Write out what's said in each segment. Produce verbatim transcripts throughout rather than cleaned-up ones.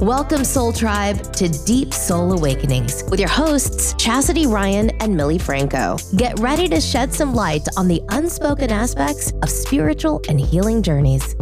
Welcome, Soul Tribe, to Deep Soul Awakenings with your hosts, Chastity Ryan and Millie Franco. Get ready to shed some light on the unspoken aspects of spiritual and healing journeys.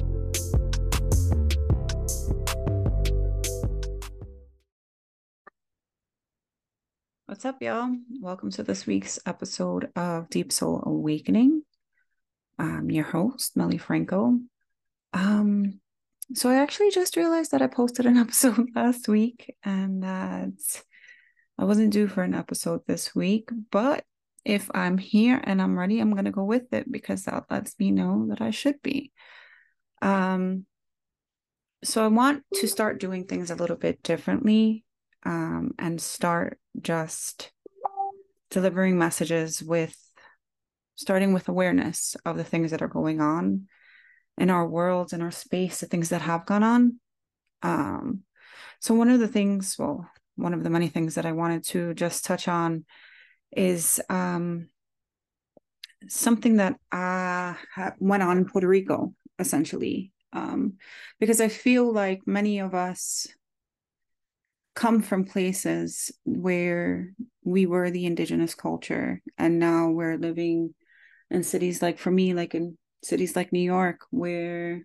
What's up, y'all? Welcome to this week's episode of Deep Soul Awakening. I'm your host, Millie Franco. Um, so I actually just realized that I posted an episode last week and that I wasn't due for an episode this week, but if I'm here and I'm ready, I'm going to go with it because that lets me know that I should be. Um, so I want to start doing things a little bit differently um, and start just delivering messages with starting with awareness of the things that are going on in our world, in our space, the things that have gone on. Um, so one of the things, well, one of the many things that I wanted to just touch on is um, something that uh, went on in Puerto Rico, essentially, um, because I feel like many of us come from places where we were the indigenous culture, and now we're living in cities like, for me, like in cities like New York, where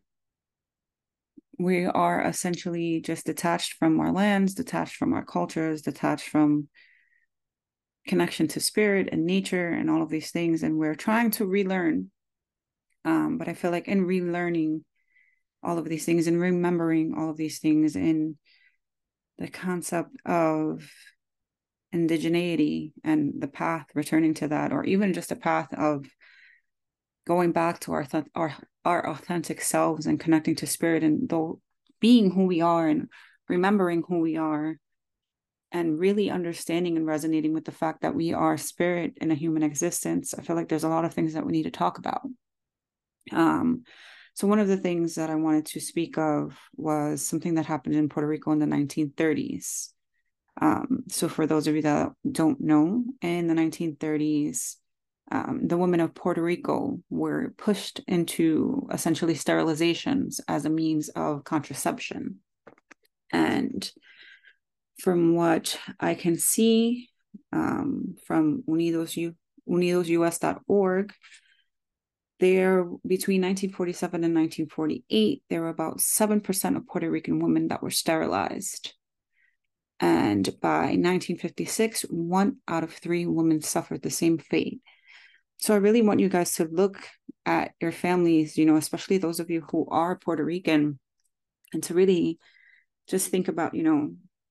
we are essentially just detached from our lands, detached from our cultures, detached from connection to spirit and nature and all of these things. And we're trying to relearn. Um, but I feel like in relearning all of these things and remembering all of these things in the concept of indigeneity and the path, returning to that, or even just a path of going back to our, th- our our authentic selves and connecting to spirit and though being who we are and remembering who we are and really understanding and resonating with the fact that we are spirit in a human existence. I feel like there's a lot of things that we need to talk about. Um, so one of the things that I wanted to speak of was something that happened in Puerto Rico in the nineteen thirties. Um, so for those of you that don't know, in the nineteen thirties, Um, the women of Puerto Rico were pushed into essentially sterilizations as a means of contraception. And from what I can see um, from Unidos U- unidos u s dot org, there between nineteen forty-seven and nineteen forty-eight, there were about seven percent of Puerto Rican women that were sterilized. And by nineteen fifty-six, one out of three women suffered the same fate. So I really want you guys to look at your families, you know, especially those of you who are Puerto Rican, and to really just think about, you know,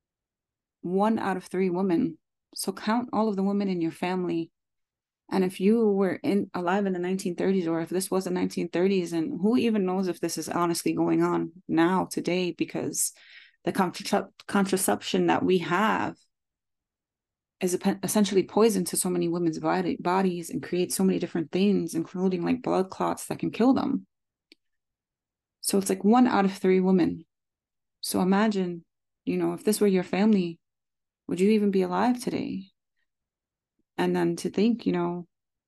one out of three women. So count all of the women in your family. And if you were in alive in the nineteen thirties, or if this was the nineteen thirties, and who even knows if this is honestly going on now today, because the contra- contraception that we have is essentially poison to so many women's body, bodies and creates so many different things, including like blood clots that can kill them. So it's like one out of three women. So imagine, you know, if this were your family, would you even be alive today? And then to think, you know,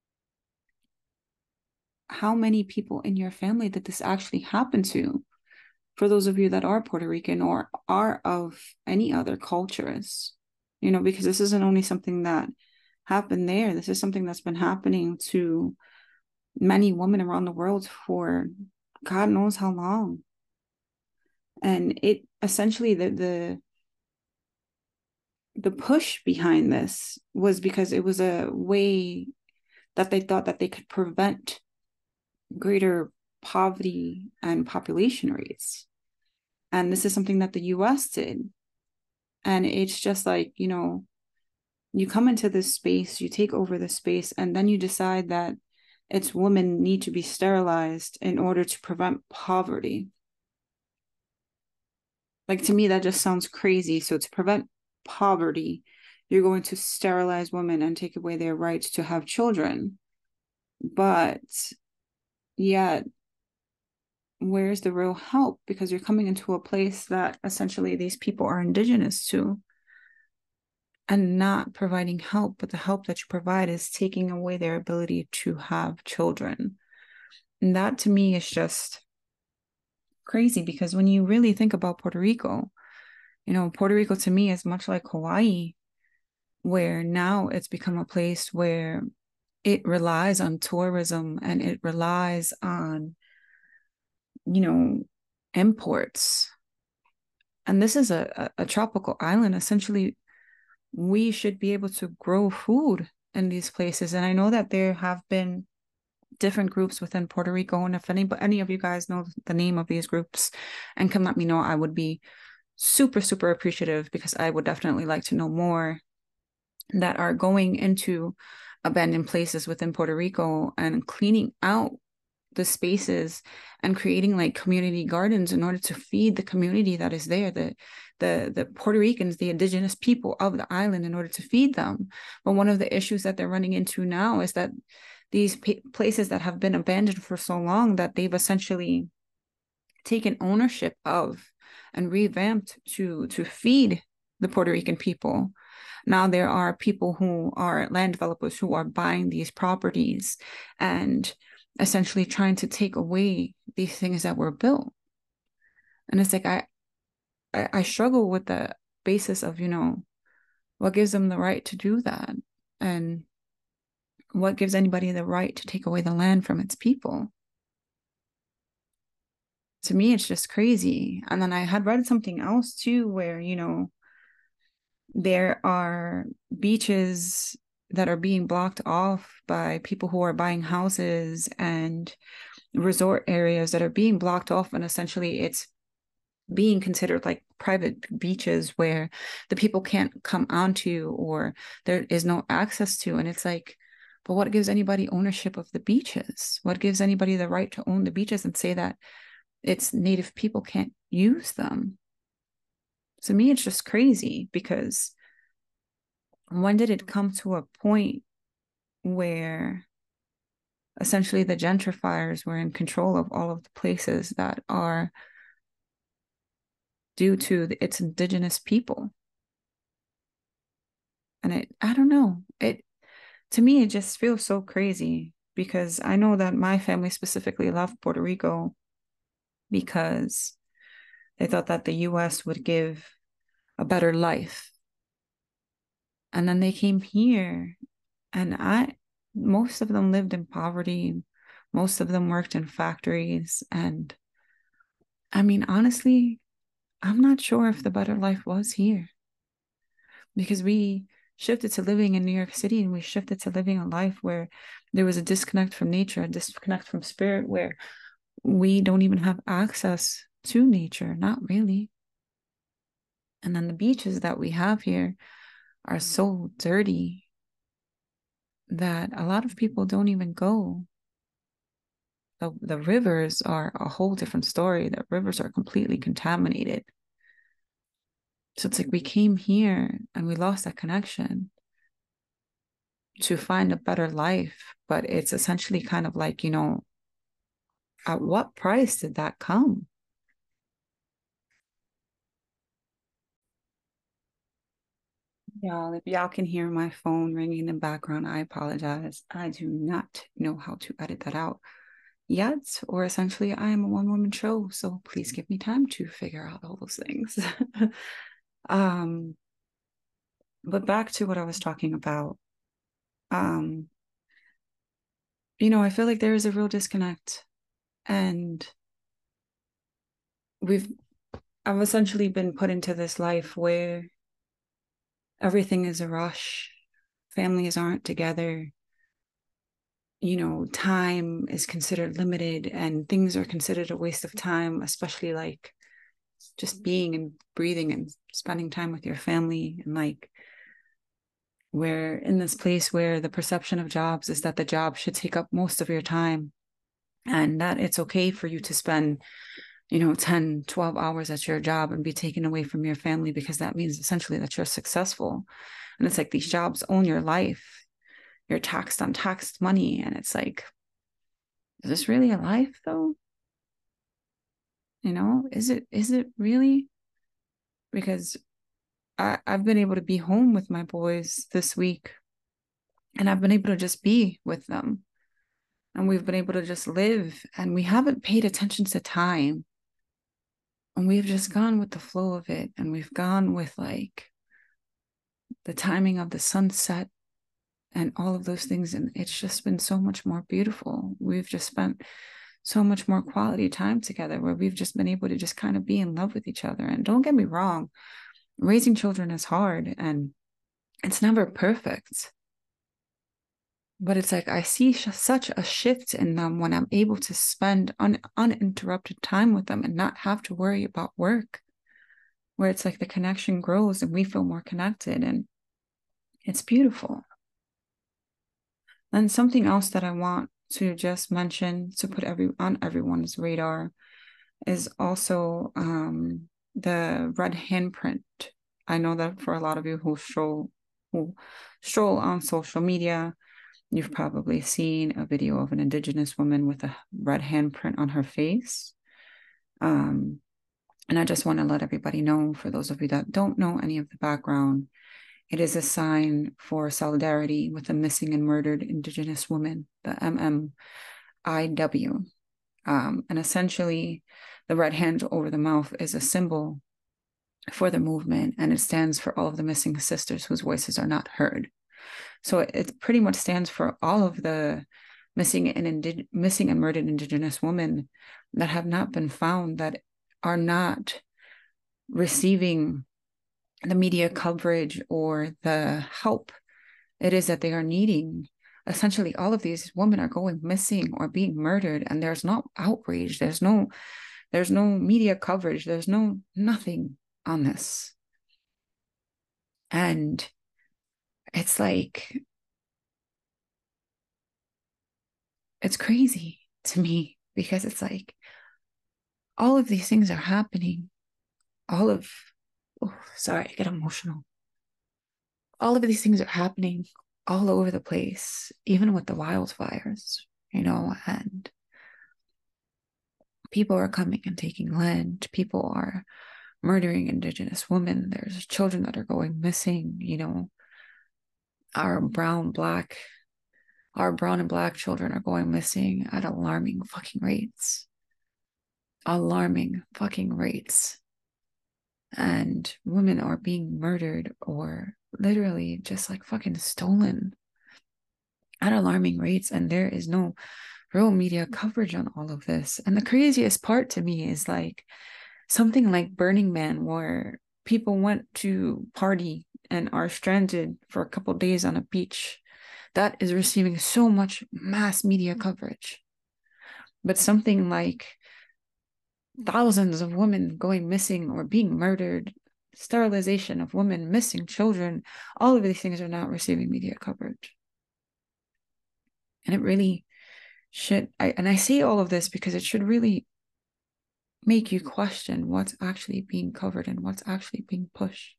how many people in your family did this actually happen to? For those of you that are Puerto Rican or are of any other cultures, you know, because this isn't only something that happened there. This is something that's been happening to many women around the world for God knows how long. And it essentially, the the the push behind this was because it was a way that they thought that they could prevent greater poverty and population rates. And this is something that the U S did. And it's just like, you know, you come into this space, you take over the space, and then you decide that its women need to be sterilized in order to prevent poverty. Like, to me, that just sounds crazy. So to prevent poverty, you're going to sterilize women and take away their rights to have children. But yet, where's the real help? Because you're coming into a place that essentially these people are indigenous to, and not providing help, but the help that you provide is taking away their ability to have children. And that to me is just crazy, because when you really think about Puerto Rico, You know, Puerto Rico to me is much like Hawaii, where now it's become a place where it relies on tourism and it relies on, you know, imports. And this is a, a, a tropical island. Essentially, we should be able to grow food in these places. And I know that there have been different groups within Puerto Rico. And if any, any of you guys know the name of these groups and can let me know, I would be super, super appreciative, because I would definitely like to know more, that are going into abandoned places within Puerto Rico and cleaning out the spaces and creating like community gardens in order to feed the community that is there, the the the Puerto Ricans, the indigenous people of the island, in order to feed them. But one of the issues that they're running into now is that these p- places that have been abandoned for so long, that they've essentially taken ownership of and revamped to to feed the Puerto Rican people. Now there are people who are land developers who are buying these properties and essentially trying to take away these things that were built. And it's like, I, I, I struggle with the basis of, you know, what gives them the right to do that? And what gives anybody the right to take away the land from its people? To me, it's just crazy. And then I had read something else too, where, you know, there are beaches that are being blocked off by people who are buying houses, and resort areas that are being blocked off, and essentially it's being considered like private beaches where the people can't come onto, or there is no access to. And it's like, but what gives anybody ownership of the beaches? What gives anybody the right to own the beaches and say that it's Native people can't use them? To me, it's just crazy, because when did it come to a point where essentially the gentrifiers were in control of all of the places that are due to the, its indigenous people? And it, I don't know, it, to me, it just feels so crazy, because I know that my family specifically left Puerto Rico because they thought that the U S would give a better life. And then they came here, and I, most of them lived in poverty. Most of them worked in factories. And I mean, honestly, I'm not sure if the better life was here, because we shifted to living in New York City, and we shifted to living a life where there was a disconnect from nature, a disconnect from spirit, where we don't even have access to nature, not really. And then the beaches that we have here are so dirty that a lot of people don't even go. The, the rivers are a whole different story. The rivers are completely contaminated. So it's like we came here and we lost that connection to find a better life. But it's essentially kind of like, you know, at what price did that come? Y'all, if y'all can hear my phone ringing in the background, I apologize. I do not know how to edit that out yet, or essentially I am a one-woman show, so please give me time to figure out all those things. um, but back to what I was talking about. Um, you know, I feel like there is a real disconnect, and we've I've essentially been put into this life where everything is a rush. Families aren't together. You know, time is considered limited, and things are considered a waste of time, especially like just being and breathing and spending time with your family. And like, we're in this place where the perception of jobs is that the job should take up most of your time, and that it's okay for you to spend, you know, ten, twelve hours at your job and be taken away from your family, because that means essentially that you're successful. And it's like these jobs own your life. You're taxed on taxed money. And it's like, is this really a life though? You know, is it, is it really? Because I, I've been able to be home with my boys this week, and I've been able to just be with them. And we've been able to just live, and we haven't paid attention to time. And we've just gone with the flow of it. And we've gone with like the timing of the sunset and all of those things. And it's just been so much more beautiful. We've just spent so much more quality time together where we've just been able to just kind of be in love with each other. And don't get me wrong, raising children is hard and it's never perfect. But it's like I see sh- such a shift in them when I'm able to spend un- uninterrupted time with them and not have to worry about work, where it's like the connection grows and we feel more connected, and it's beautiful. And something else that I want to just mention to put every on everyone's radar is also um, the red handprint. I know that for a lot of you who stroll who stroll on social media, you've probably seen a video of an Indigenous woman with a red handprint on her face. Um, and I just want to let everybody know, for those of you that don't know any of the background, it is a sign for solidarity with the missing and murdered Indigenous women, the M M I W. Um, and essentially, the red hand over the mouth is a symbol for the movement, and it stands for all of the missing sisters whose voices are not heard. So it, it pretty much stands for all of the missing and indi- missing and murdered Indigenous women that have not been found, that are not receiving the media coverage or the help it is that they are needing. Essentially, all of these women are going missing or being murdered, and there's no outrage. There's no, there's no media coverage. There's no nothing on this. And it's like, it's crazy to me because it's like all of these things are happening. All of, oh, sorry, I get emotional. All of these things are happening all over the place, even with the wildfires, you know, and people are coming and taking land. People are murdering Indigenous women. There's children that are going missing, you know. Our brown, black, our brown and black children are going missing at alarming fucking rates. Alarming fucking rates. And women are being murdered or literally just like fucking stolen at alarming rates. And there is no real media coverage on all of this. And the craziest part to me is like something like Burning Man, where people went to party and are stranded for a couple of days on a beach. That is receiving so much mass media coverage. But something like thousands of women going missing or being murdered, sterilization of women, missing children, all of these things are not receiving media coverage. And it really should, I, and I say all of this because it should really make you question what's actually being covered and what's actually being pushed.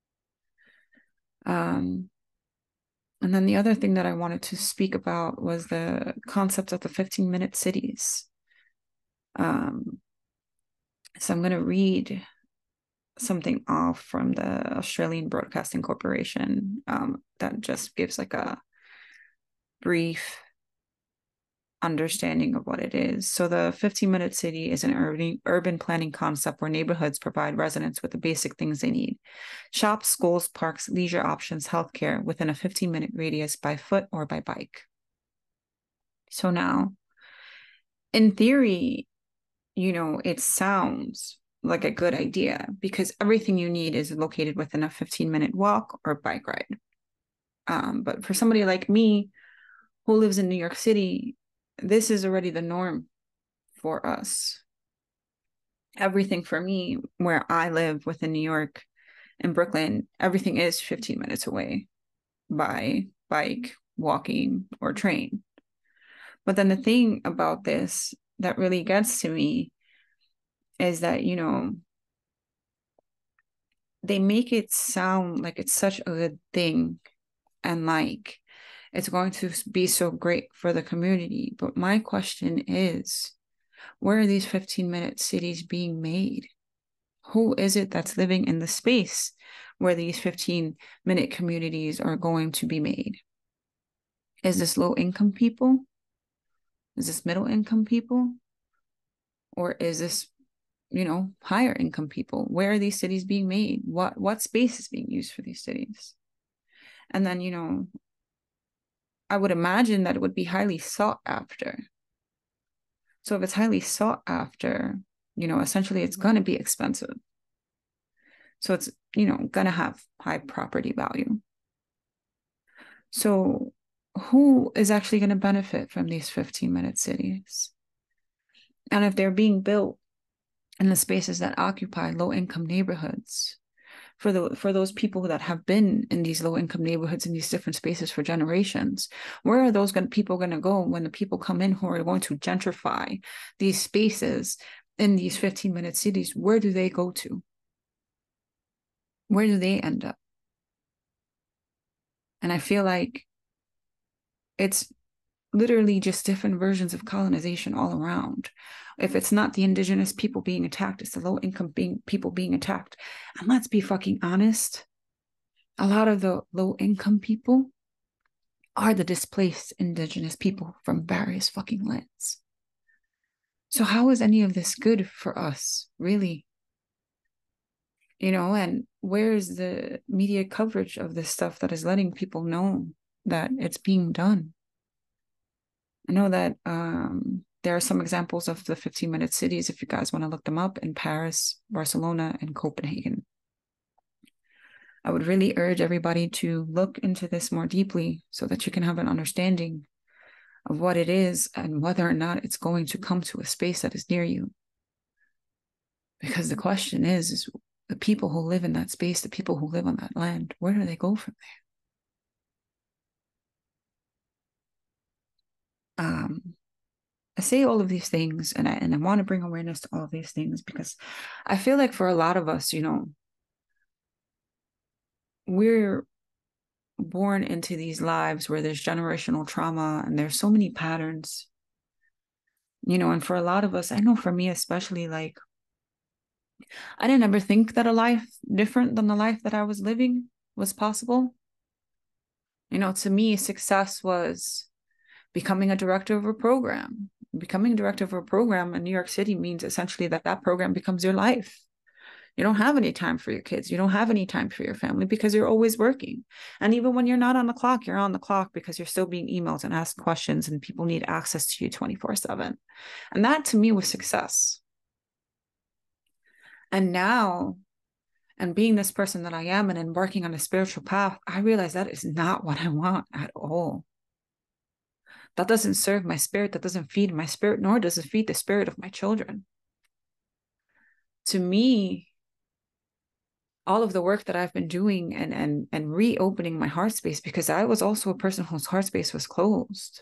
Um, and then the other thing that I wanted to speak about was the concept of the fifteen minute cities. Um, so I'm going to read something off from the Australian Broadcasting Corporation um, that just gives like a brief understanding of what it is. So the fifteen minute city is an urban, urban planning concept where neighborhoods provide residents with the basic things they need: shops, schools, parks, leisure options, healthcare within a fifteen minute radius by foot or by bike. So now, in theory, you know, it sounds like a good idea because everything you need is located within a fifteen minute walk or bike ride. Um, but for somebody like me who lives in New York City, this is already the norm for us. Everything for me, where I live within New York and Brooklyn, everything is fifteen minutes away by bike, walking, or train. But then the thing about this that really gets to me is that, you know, they make it sound like it's such a good thing and like it's going to be so great for the community. But my question is, where are these fifteen minute cities being made? Who is it that's living in the space where these fifteen minute communities are going to be made? Is this low income people? Is this middle income people? Or is this you know, higher income people? Where are these cities being made? What, what space is being used for these cities? And then, you know, I would imagine that it would be highly sought after. So if it's highly sought after, you know, essentially it's going to be expensive. So it's, you know, going to have high property value. So who is actually going to benefit from these fifteen minute cities? And if they're being built in the spaces that occupy low income neighborhoods, for the for those people that have been in these low income neighborhoods in these different spaces for generations, where are those gonna, people going to go when the people come in who are going to gentrify these spaces in these fifteen minute cities? Where do they go to? Where do they end up? And I feel like it's literally just different versions of colonization all around. If it's not the indigenous people being attacked, it's the low income being people being attacked. And let's be fucking honest, a lot of the low income people are the displaced indigenous people from various fucking lands. So how is any of this good for us, really? You know, and where's the media coverage of this stuff that is letting people know that it's being done? I know that um, there are some examples of the fifteen minute cities, if you guys want to look them up, in Paris, Barcelona, and Copenhagen. I would really urge everybody to look into this more deeply so that you can have an understanding of what it is and whether or not it's going to come to a space that is near you. Because the question is, is the people who live in that space, the people who live on that land, where do they go from there? Um, I say all of these things, and I and I want to bring awareness to all of these things because I feel like for a lot of us, you know, we're born into these lives where there's generational trauma and there's so many patterns, you know, and for a lot of us, I know for me especially, like, I didn't ever think that a life different than the life that I was living was possible. You know, to me, success was becoming a director of a program. Becoming a director of a program in New York City means essentially that that program becomes your life. You don't have any time for your kids. You don't have any time for your family because you're always working. And even when you're not on the clock, you're on the clock because you're still being emailed and asked questions and people need access to you twenty-four seven. And that to me was success. And now, and being this person that I am and embarking on a spiritual path, I realize that is not what I want at all. That doesn't serve my spirit. That doesn't feed my spirit, nor does it feed the spirit of my children. To me, all of the work that I've been doing and and and reopening my heart space, because I was also a person whose heart space was closed.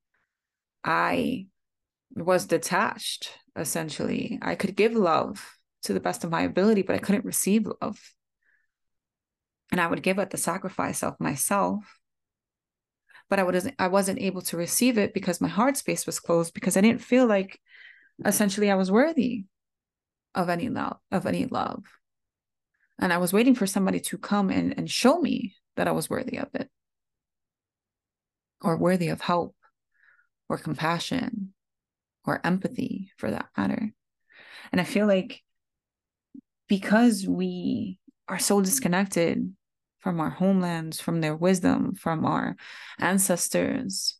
I was detached, essentially. I could give love to the best of my ability, but I couldn't receive love. And I would give at the sacrifice of myself. But I wasn't, I wasn't able to receive it because my heart space was closed, because I didn't feel like essentially I was worthy of any love, of any love. And I was waiting for somebody to come and, and show me that I was worthy of it, or worthy of help, or compassion, or empathy for that matter. And I feel like because we are so disconnected from our homelands, from their wisdom, from our ancestors,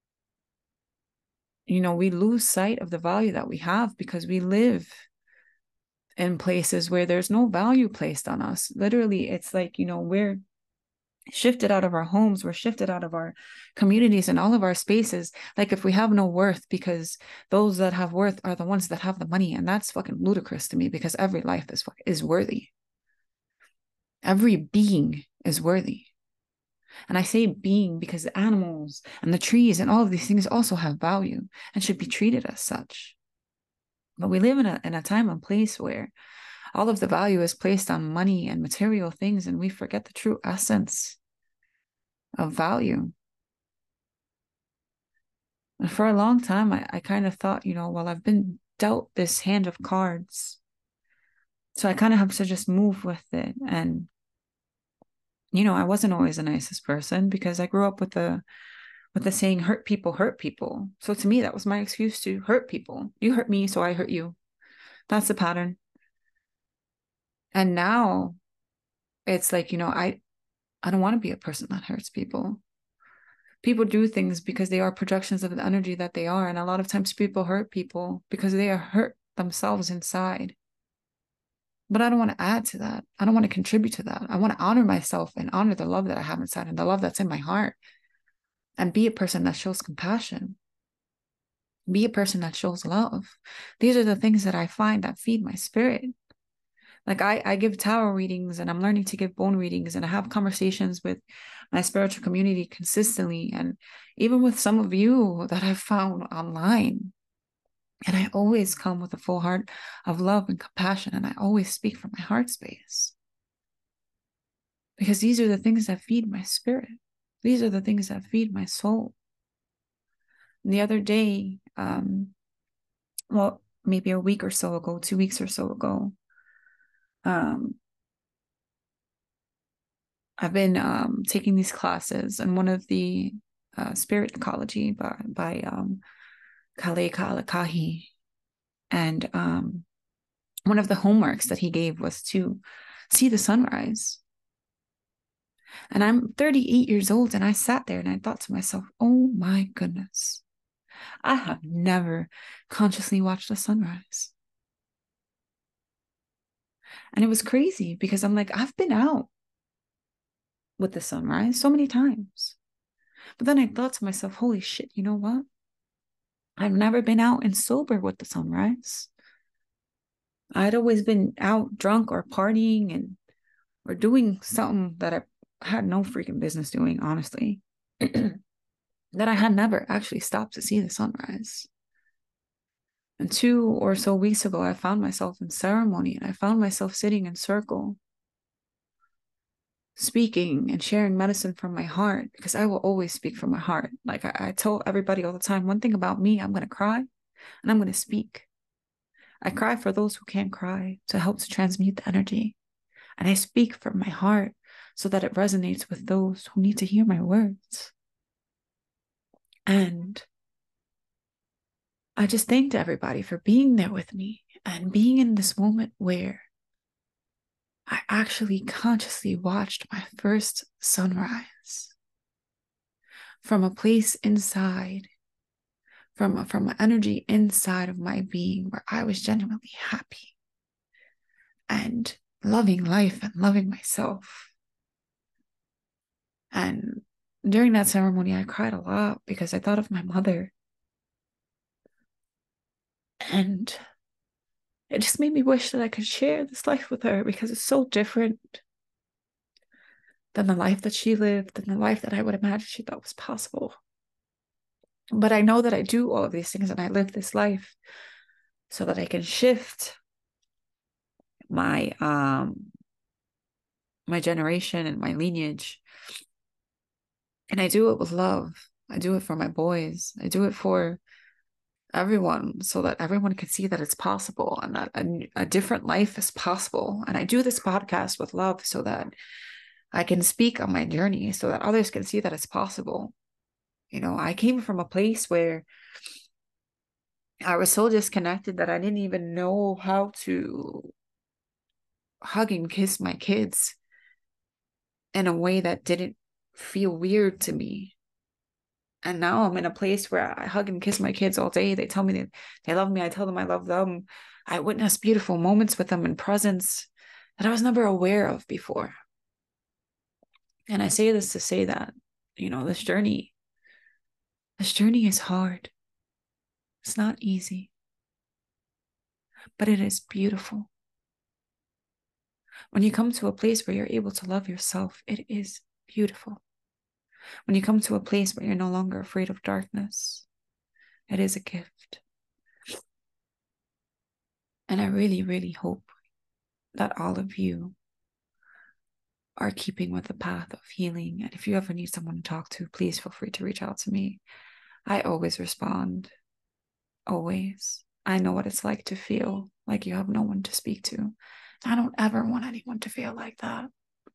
you know, we lose sight of the value that we have because we live in places where there's no value placed on us. Literally, it's like, you know, we're shifted out of our homes, we're shifted out of our communities and all of our spaces, like if we have no worth, because those that have worth are the ones that have the money. And that's fucking ludicrous to me, because every life is is worthy. Every being is worthy. And I say being because the animals and the trees and all of these things also have value and should be treated as such. But we live in a in a time and place where all of the value is placed on money and material things, and we forget the true essence of value. And for a long time, I, I kind of thought, you know, well, I've been dealt this hand of cards, so I kind of have to just move with it. And, you know, I wasn't always the nicest person because I grew up with the with the saying, hurt people hurt people. So to me, that was my excuse to hurt people. You hurt me, so I hurt you. That's the pattern. And now it's like, you know, I, I don't want to be a person that hurts people. People do things because they are projections of the energy that they are. And a lot of times people hurt people because they are hurt themselves inside. But I don't want to add to that. I don't want to contribute to that. I want to honor myself and honor the love that I have inside and the love that's in my heart, and be a person that shows compassion. Be a person that shows love. These are the things that I find that feed my spirit. Like I, I give tarot readings, and I'm learning to give bone readings, and I have conversations with my spiritual community consistently, and even with some of you that I've found online. And I always come with a full heart of love and compassion, and I always speak from my heart space. Because these are the things that feed my spirit. These are the things that feed my soul. And the other day, um, well, maybe a week or so ago, two weeks or so ago, um, I've been um, taking these classes, and one of the uh, spirit ecology by, by um, Kale Kalakahi. And um, one of the homeworks that he gave was to see the sunrise. And I'm thirty-eight years old, and I sat there and I thought to myself, oh my goodness, I have never consciously watched the sunrise. And it was crazy because I'm like, I've been out with the sunrise so many times. But then I thought to myself, holy shit, you know what? I've never been out and sober with the sunrise. I'd always been out drunk or partying and or doing something that I had no freaking business doing, honestly. That I had never actually stopped to see the sunrise. And two or so weeks ago, I found myself in ceremony, and I found myself sitting in circle, speaking and sharing medicine from my heart, because I will always speak from my heart. Like I, I tell everybody all the time, one thing about me, I'm going to cry and I'm going to speak. I cry for those who can't cry, to help to transmute the energy. And I speak from my heart so that it resonates with those who need to hear my words. And I just thanked everybody for being there with me and being in this moment where I actually consciously watched my first sunrise from a place inside, from, from an energy inside of my being, where I was genuinely happy and loving life and loving myself. And during that ceremony, I cried a lot because I thought of my mother. And it just made me wish that I could share this life with her, because it's so different than the life that she lived, than the life that I would imagine she thought was possible. But I know that I do all of these things, and I live this life so that I can shift my um my generation and my lineage. And I do it with love. I do it for my boys. I do it for everyone, so that everyone can see that it's possible, and that a, a different life is possible. And I do this podcast with love so that I can speak on my journey, so that others can see that it's possible. You know, I came from a place where I was so disconnected that I didn't even know how to hug and kiss my kids in a way that didn't feel weird to me. And now I'm in a place where I hug and kiss my kids all day. They tell me that they love me. I tell them I love them. I witness beautiful moments with them in presence that I was never aware of before. And I say this to say that, you know, this journey, this journey is hard. It's not easy, but it is beautiful. When you come to a place where you're able to love yourself, it is beautiful. When you come to a place where you're no longer afraid of darkness, it is a gift. And I really, really hope that all of you are keeping with the path of healing. And if you ever need someone to talk to, please feel free to reach out to me. I always respond. Always. I know what it's like to feel like you have no one to speak to. I don't ever want anyone to feel like that.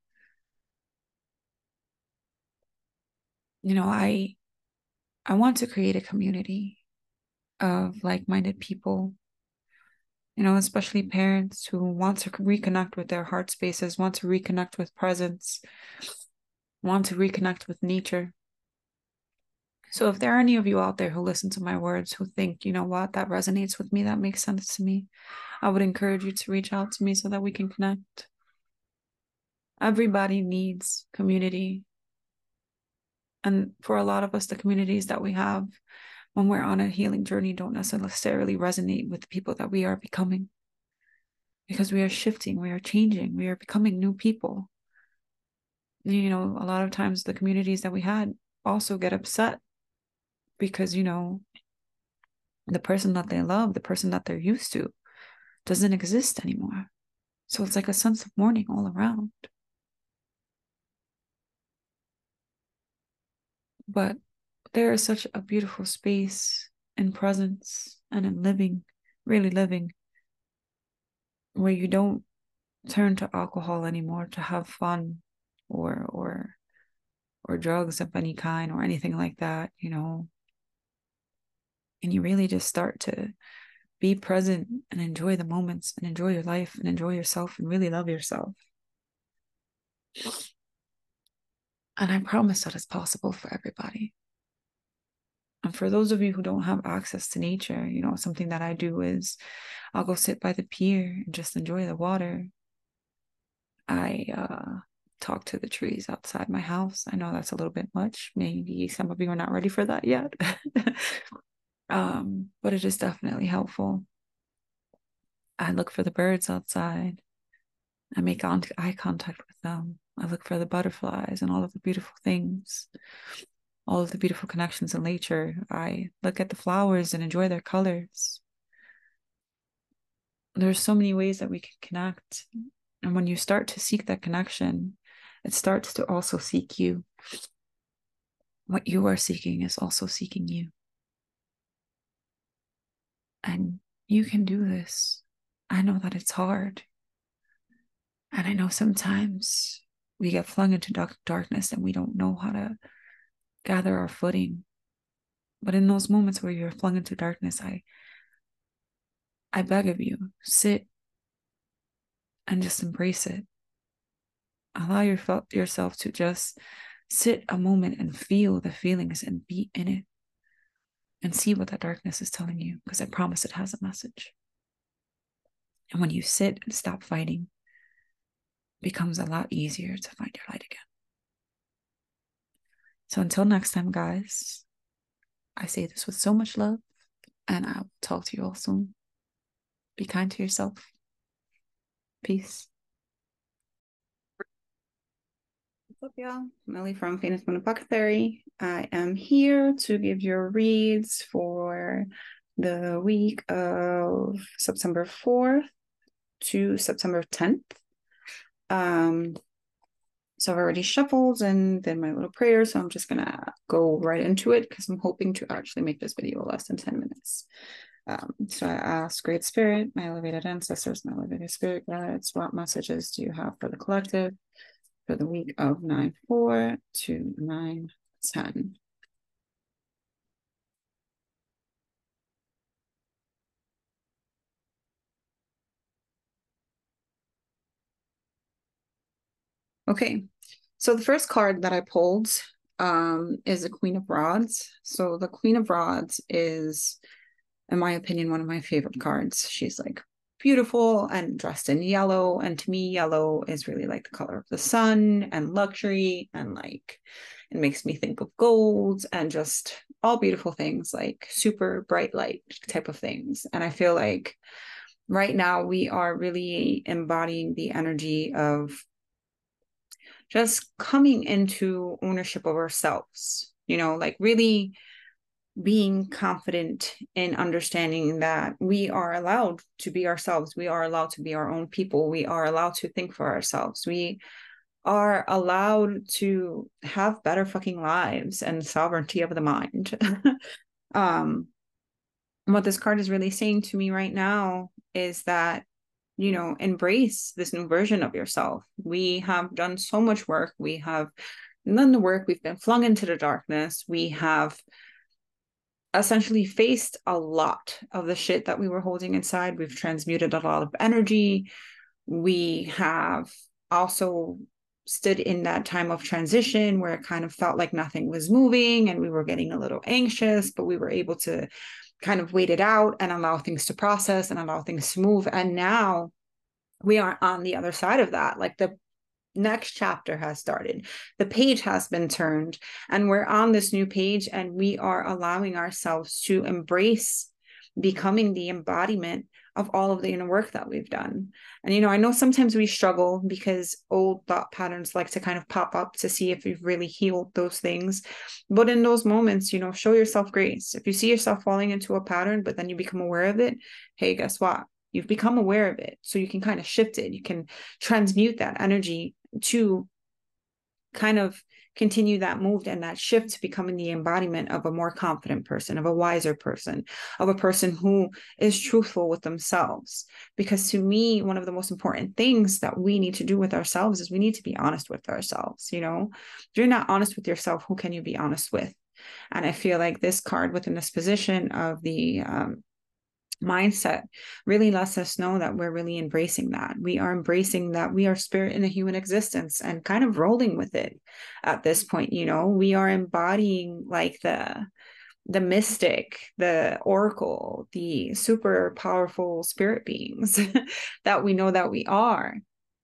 You know, I I want to create a community of like-minded people you know, especially parents who want to reconnect with their heart spaces, want to reconnect with presence, want to reconnect with nature. So if there are any of you out there who listen to my words, who think, you know what, that resonates with me, that makes sense to me, I would encourage you to reach out to me so that we can connect. Everybody needs community. And for a lot of us, the communities that we have when we're on a healing journey don't necessarily resonate with the people that we are becoming. Because we are shifting, we are changing, we are becoming new people. You know, a lot of times the communities that we had also get upset because, you know, the person that they love, the person that they're used to, doesn't exist anymore. So it's like a sense of mourning all around. But there is such a beautiful space in presence and in living, really living, where you don't turn to alcohol anymore to have fun or or or drugs of any kind or anything like that, you know. And you really just start to be present and enjoy the moments and enjoy your life and enjoy yourself and really love yourself. And I promise that it's possible for everybody. And for those of you who don't have access to nature, you know, something that I do is I'll go sit by the pier and just enjoy the water. I uh, talk to the trees outside my house. I know that's a little bit much. Maybe some of you are not ready for that yet. um, but it is definitely helpful. I look for the birds outside. I make eye contact with them. I look for the butterflies and all of the beautiful things, all of the beautiful connections in nature. I look at the flowers and enjoy their colors. There's so many ways that we can connect. And when you start to seek that connection, it starts to also seek you. What you are seeking is also seeking you. And you can do this. I know that it's hard. And I know sometimes we get flung into dark darkness and we don't know how to gather our footing. But in those moments where you're flung into darkness, I I beg of you, sit and just embrace it. Allow your, yourself to just sit a moment and feel the feelings and be in it and see what that darkness is telling you, because I promise it has a message. And when you sit and stop fighting, it becomes a lot easier to find your light again. So until next time, guys, I say this with so much love, and I'll talk to you all soon. Be kind to yourself. Peace. What's up, y'all? Millie from Phoenix Moon Apothecary. I am here to give your reads for the week of September fourth to September tenth. Um, so I've already shuffled and did my little prayer, so I'm just gonna go right into it because I'm hoping to actually make this video less than ten minutes. Um, so I ask Great Spirit, my elevated ancestors, my elevated spirit guides, what messages do you have for the collective for the week of nine four to nine ten? Okay, so the first card that I pulled um, is the Queen of Rods. So the Queen of Rods is, in my opinion, one of my favorite cards. She's like beautiful and dressed in yellow. And to me, yellow is really like the color of the sun and luxury. And like, it makes me think of gold and just all beautiful things, like super bright light type of things. And I feel like right now we are really embodying the energy of just coming into ownership of ourselves, you know, like really being confident in understanding that we are allowed to be ourselves. We are allowed to be our own people. We are allowed to think for ourselves. We are allowed to have better fucking lives and sovereignty of the mind. um, what this card is really saying to me right now is that, you know, embrace this new version of yourself. We have done so much work. We have done the work. We've been flung into the darkness. We have essentially faced a lot of the shit that we were holding inside. We've transmuted a lot of energy. We have also stood in that time of transition where it kind of felt like nothing was moving and we were getting a little anxious, but we were able to kind of wait it out and allow things to process and allow things to move. And now we are on the other side of that. Like the next chapter has started, the page has been turned, and we're on this new page, and we are allowing ourselves to embrace becoming the embodiment of all of the inner work that we've done. And, you know, I know sometimes we struggle because old thought patterns like to kind of pop up to see if you've really healed those things. But in those moments, you know, show yourself grace. If you see yourself falling into a pattern, but then you become aware of it, hey, guess what? You've become aware of it. So you can kind of shift it. You can transmute that energy to kind of continue that move and that shift to becoming the embodiment of a more confident person, of a wiser person, of a person who is truthful with themselves. Because to me, one of the most important things that we need to do with ourselves is we need to be honest with ourselves. You know, if you're not honest with yourself, who can you be honest with? And I feel like this card within this position of the um, mindset really lets us know that we're really embracing that. We are embracing that we are spirit in a human existence and kind of rolling with it at this point. You know, we are embodying like the the mystic, the oracle, the super powerful spirit beings that we know that we are.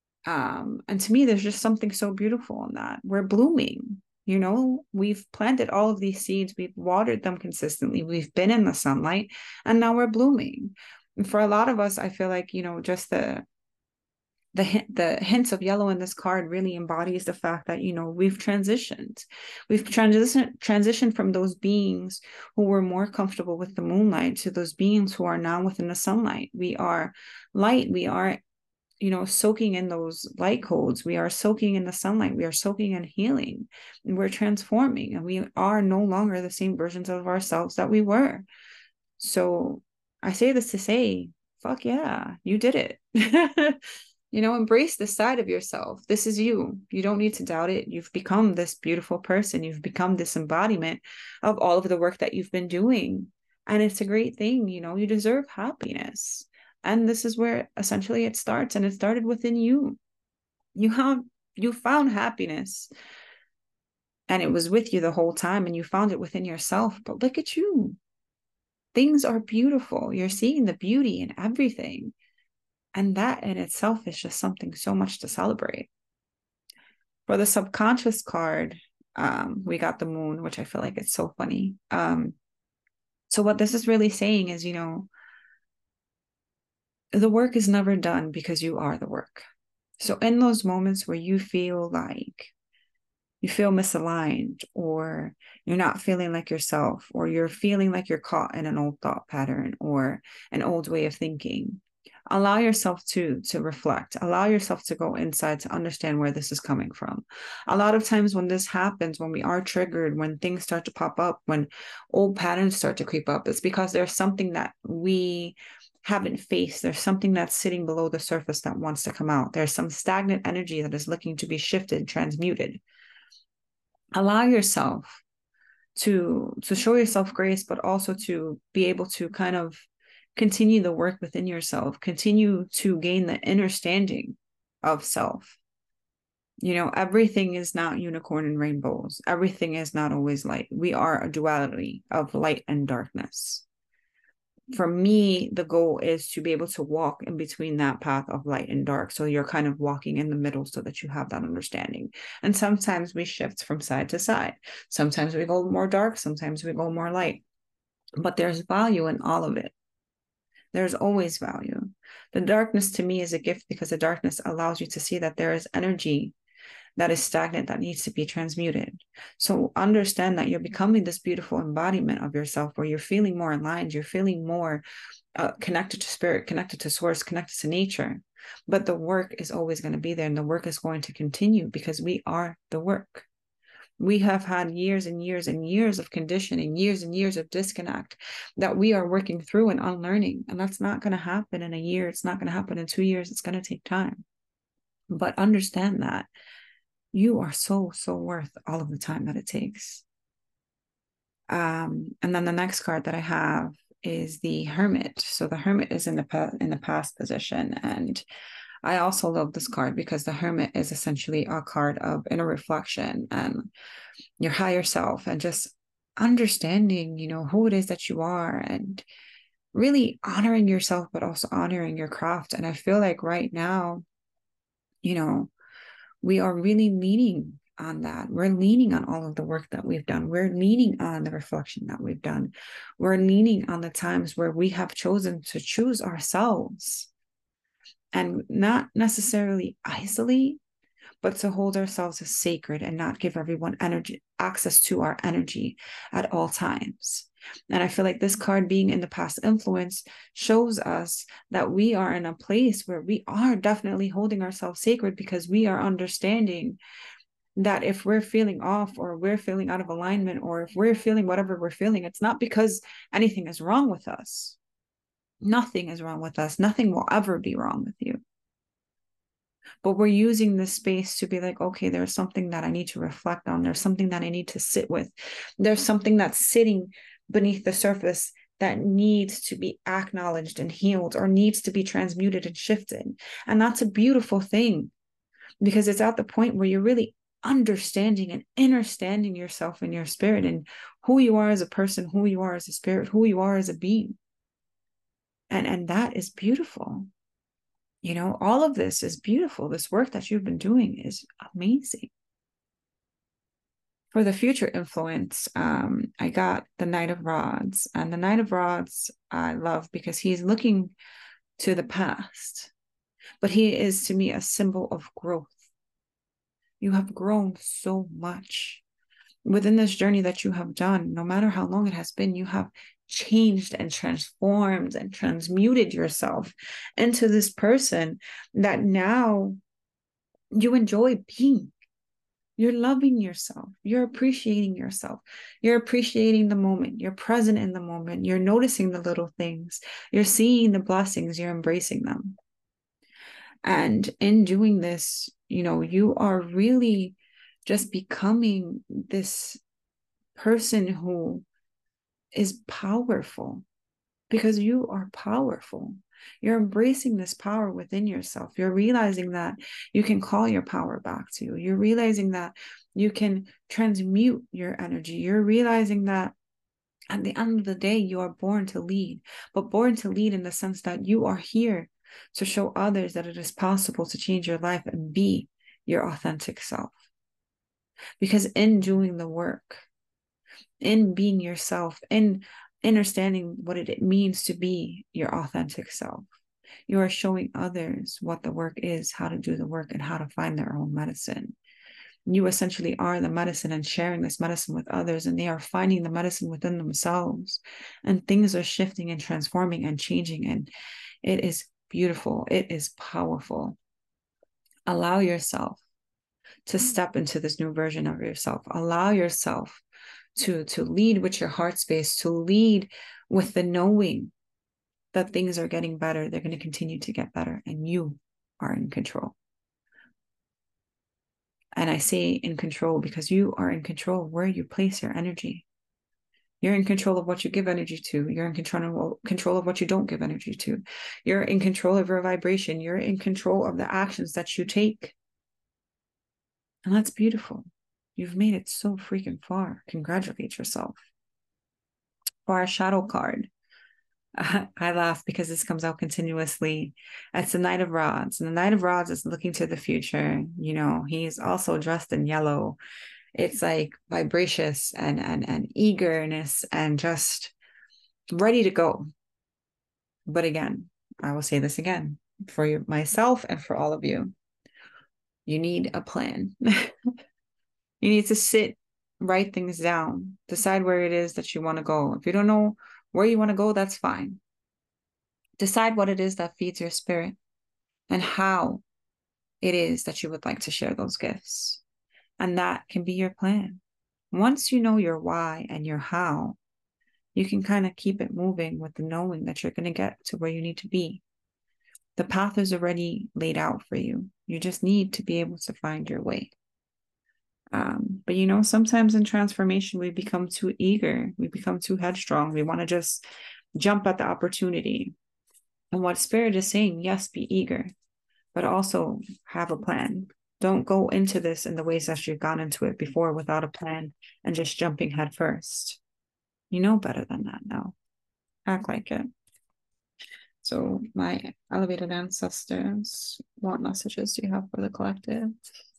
Um, and to me, there's just something so beautiful in that. We're blooming. You know, we've planted all of these seeds, we've watered them consistently, we've been in the sunlight, and now we're blooming. And for a lot of us, I feel like, you know, just the the the hints of yellow in this card really embodies the fact that, you know, we've transitioned. We've transitioned transitioned from those beings who were more comfortable with the moonlight to those beings who are now within the sunlight. We are light. We are, you know, soaking in those light codes. We are soaking in the sunlight. We are soaking in healing. And we're transforming. And we are no longer the same versions of ourselves that we were. So I say this to say, fuck yeah, you did it. You know, embrace this side of yourself. This is you. You don't need to doubt it. You've become this beautiful person. You've become this embodiment of all of the work that you've been doing. And it's a great thing. You know, you deserve happiness. And this is where essentially it starts, and it started within you. You have, you found happiness, and it was with you the whole time, and you found it within yourself. But look at you. Things are beautiful. You're seeing the beauty in everything. And that in itself is just something so much to celebrate. For the subconscious card, um, we got the moon, which I feel like it's so funny. Um, so what this is really saying is, you know, the work is never done because you are the work. So in those moments where you feel like you feel misaligned, or you're not feeling like yourself, or you're feeling like you're caught in an old thought pattern or an old way of thinking, allow yourself to to reflect. Allow yourself to go inside to understand where this is coming from. A lot of times when this happens, when we are triggered, when things start to pop up, when old patterns start to creep up, it's because there's something that we haven't faced. There's something that's sitting below the surface that wants to come out. There's some stagnant energy that is looking to be shifted, transmuted. Allow yourself to to show yourself grace, but also to be able to kind of continue the work within yourself, continue to gain the understanding of self. You know, everything is not unicorn and rainbows. Everything is not always light. We are a duality of light and darkness. For me, the goal is to be able to walk in between that path of light and dark. So you're kind of walking in the middle so that you have that understanding. And sometimes we shift from side to side. Sometimes we go more dark. Sometimes we go more light. But there's value in all of it. There's always value. The darkness to me is a gift, because the darkness allows you to see that there is energy that is stagnant that needs to be transmuted. So understand that you're becoming this beautiful embodiment of yourself, where you're feeling more aligned, you're feeling more uh, connected to spirit, connected to source, connected to nature. But the work is always going to be there, and the work is going to continue, because we are the work. We have had years and years and years of conditioning, years and years of disconnect that we are working through and unlearning. And that's not going to happen in a year. It's not going to happen in two years. It's going to take time. But understand that you are so, so worth all of the time that it takes. Um, and then the next card that I have is the Hermit. So the Hermit is in the pa- in the past position, and I also love this card because the Hermit is essentially a card of inner reflection and your higher self, and just understanding, you know, who it is that you are, and really honoring yourself, but also honoring your craft. And I feel like right now, you know, we are really leaning on that. We're leaning on all of the work that we've done. We're leaning on the reflection that we've done. We're leaning on the times where we have chosen to choose ourselves and not necessarily isolate, but to hold ourselves as sacred and not give everyone energy access to our energy at all times. And I feel like this card being in the past influence shows us that we are in a place where we are definitely holding ourselves sacred, because we are understanding that if we're feeling off, or we're feeling out of alignment, or if we're feeling whatever we're feeling, it's not because anything is wrong with us. Nothing is wrong with us. Nothing will ever be wrong with you. But we're using this space to be like, okay, there's something that I need to reflect on. There's something that I need to sit with. There's something that's sitting beneath the surface that needs to be acknowledged and healed, or needs to be transmuted and shifted. And that's a beautiful thing, because it's at the point where you're really understanding and understanding yourself and your spirit, and who you are as a person, who you are as a spirit, who you are as a being. And, and that is beautiful. You know, all of this is beautiful. This work that you've been doing is amazing. For the future influence, um, I got the Knight of Rods. And the Knight of Rods I love because he's looking to the past, but he is to me a symbol of growth. You have grown so much within this journey that you have done. No matter how long it has been, you have changed and transformed and transmuted yourself into this person that now you enjoy being. You're loving yourself. You're appreciating yourself. You're appreciating the moment. You're present in the moment. You're noticing the little things. You're seeing the blessings. You're embracing them. And in doing this, you know, you are really just becoming this person who is powerful, because you are powerful. You're embracing this power within yourself. You're realizing that you can call your power back to you. You're realizing that you can transmute your energy. You're realizing that at the end of the day, you are born to lead, but born to lead in the sense that you are here to show others that it is possible to change your life and be your authentic self. Because in doing the work, in being yourself, in understanding what it means to be your authentic self, you are showing others what the work is, how to do the work, and how to find their own medicine. You essentially are the medicine and sharing this medicine with others, and they are finding the medicine within themselves, and things are shifting and transforming and changing, and it is beautiful. It is powerful. Allow yourself to step into this new version of yourself. Allow yourself to, to lead with your heart space, to lead with the knowing that things are getting better. They're going to continue to get better, and you are in control. And I say in control because you are in control of where you place your energy. You're in control of what you give energy to. You're in control of, control of what you don't give energy to. You're in control of your vibration. You're in control of the actions that you take. And that's beautiful. You've made it so freaking far. Congratulate yourself. For our shadow card, I laugh because this comes out continuously. It's the Knight of Rods. And the Knight of Rods is looking to the future. You know, he's also dressed in yellow. It's like vivacious and, and, and eagerness and just ready to go. But again, I will say this again for you, myself and for all of you. You need a plan. You need to sit, write things down, decide where it is that you want to go. If you don't know where you want to go, that's fine. Decide what it is that feeds your spirit and how it is that you would like to share those gifts. And that can be your plan. Once you know your why and your how, you can kind of keep it moving with the knowing that you're going to get to where you need to be. The path is already laid out for you. You just need to be able to find your way. Um, but, you know, sometimes in transformation, we become too eager. We become too headstrong. We want to just jump at the opportunity. And what Spirit is saying, yes, be eager, but also have a plan. Don't go into this in the ways that you've gone into it before without a plan and just jumping head first. You know better than that now. Act like it. So my elevated ancestors, what messages do you have for the collective?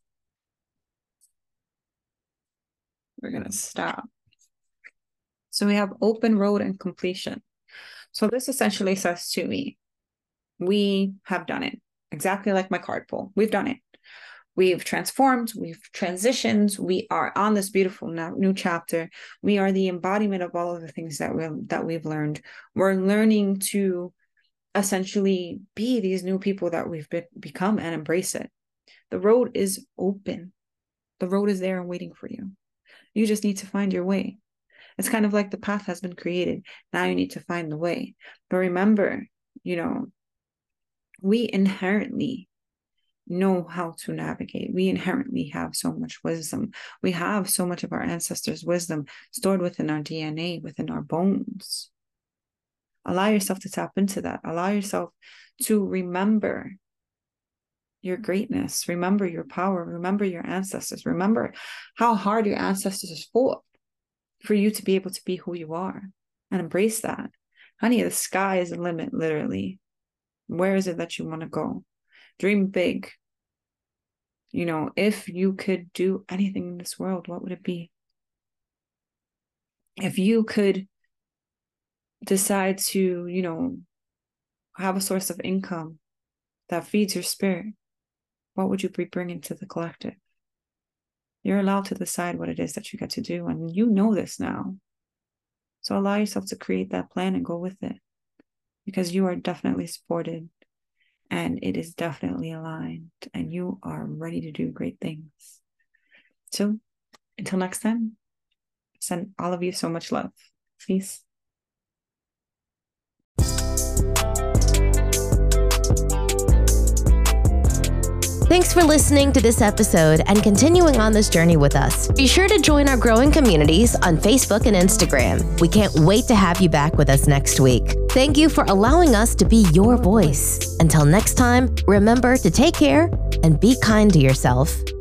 We're going to stop. So we have open road and completion. So this essentially says to me, we have done it. Exactly like my card pull. We've done it. We've transformed. We've transitioned. We are on this beautiful new chapter. We are the embodiment of all of the things that, we're, that we've learned. We're learning to essentially be these new people that we've be- become and embrace it. The road is open. The road is there and waiting for you. You just need to find your way. It's kind of like the path has been created. Now you need to find the way. But remember, you know, we inherently know how to navigate. We inherently have so much wisdom. We have so much of our ancestors' wisdom stored within our D N A, within our bones. Allow yourself to tap into that. Allow yourself to remember your greatness. Remember your power. Remember your ancestors. Remember how hard your ancestors fought for you to be able to be who you are, and embrace that. Honey, the sky is the limit, literally. Where is it that you want to go? Dream big. You know, if you could do anything in this world, what would it be? If you could decide to, you know, have a source of income that feeds your spirit, what would you be bringing to the collective? You're allowed to decide what it is that you get to do, and you know this now. So allow yourself to create that plan and go with it, because you are definitely supported, and it is definitely aligned, and you are ready to do great things. So until next time, send all of you so much love. Peace. Thanks for listening to this episode and continuing on this journey with us. Be sure to join our growing communities on Facebook and Instagram. We can't wait to have you back with us next week. Thank you for allowing us to be your voice. Until next time, remember to take care and be kind to yourself.